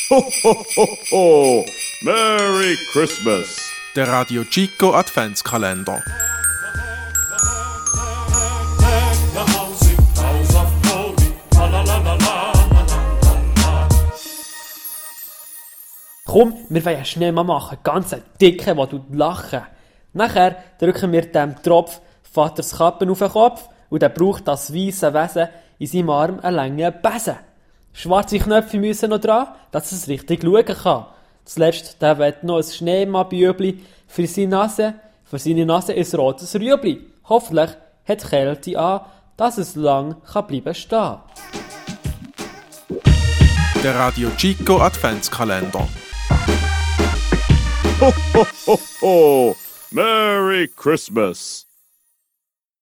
Ho, ho, ho, ho! Merry Christmas! Der Radio Chico Adventskalender. Komm, wir wollen schnell mal machen. Ganz einen dicken, der lachen. Nachher drücken wir dem Tropf Vaters Kappe auf den Kopf und er braucht das weisse Wesen in seinem Arm einen langen Besen. Schwarze Knöpfe müssen noch dran, dass es richtig schauen kann. Zuletzt der will noch ein Schneemannbübli für seine Nase. Für seine Nase ein rotes Rüebli. Hoffentlich hat die Kälte an, dass es lang bleiben stehen. Der Radio Chico Adventskalender. Ho, ho, ho, ho! Merry Christmas!